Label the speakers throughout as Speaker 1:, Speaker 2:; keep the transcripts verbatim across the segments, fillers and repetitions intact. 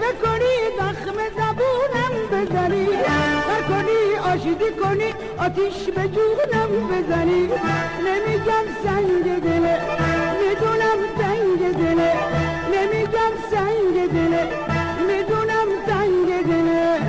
Speaker 1: کنی زخم زبونم بزنی کار کنی آشتی کنی آتیش به جونم بزنی نمیگم سنگ دله میدونم تنگ دله نمیگم سنگ دله میدونم تنگ دله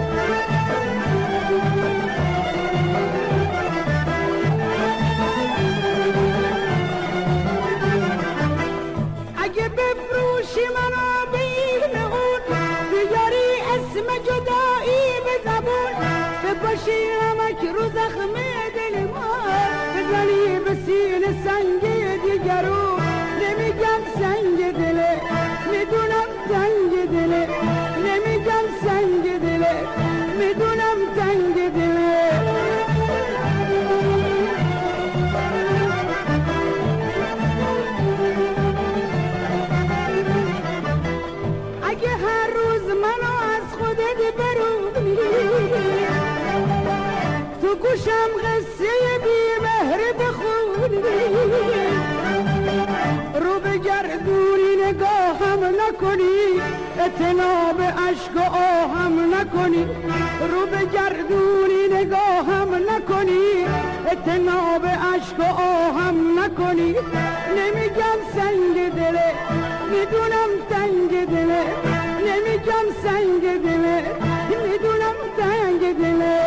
Speaker 1: اگه بفروشی منو به این اون بیاری اسم جدایی به زبون بپاشی نمک رو زخم دل ما بزنی به سینه سنگ دیگرون نمیگم سنگ دله میدونم تنگ دله نمیگم سنگ دله میدونم تنگ دله اگه هر روز منو از خودت برونی تو گوشم قصه بی مهر بخونی رو بگردونی نگاهم نکنی اطناب عشق و آهم نکنی رو بگردونی نگاهم نکنی اطناب عشق و آهم نکنی نمیگم سنگ دله میدونم تنگ دله نمیگم سنگ دله میدونم تنگ دله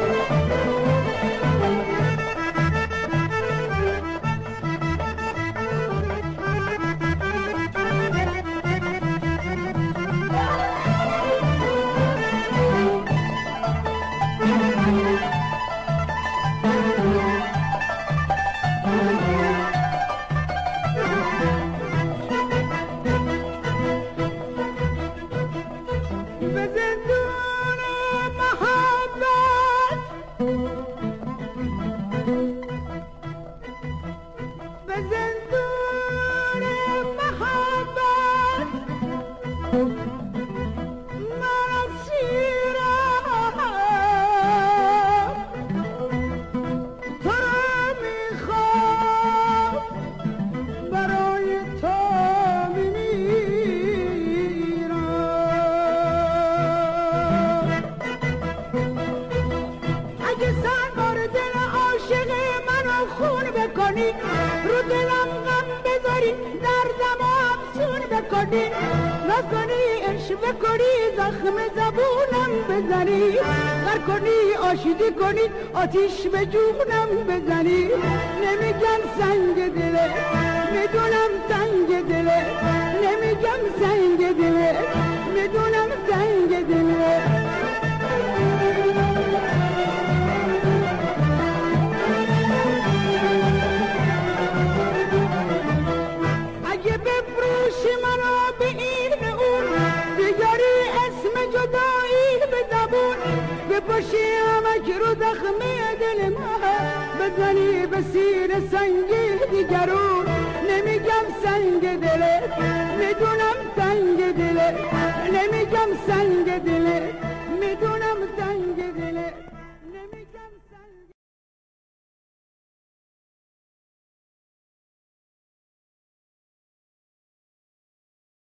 Speaker 1: رو دلم غم بذاری دردم و افسون بکنی نکنی عشق بکنی زخم زبونم بزنی غر کنی آشتی کنی آتیش به جونم بزنی نمیگم سنگ دله میدونم تنگ دله نمیگم سنگ دله میدونم تنگ دله بفروشی منو به این اون بیاری اسم جدایی به زبون بپاشی همک رو زخم دل ما بزنی به سینه سنگ دیگرون نمیگم سنگ دله میدونم تنگ دله نمیگم سنگ دله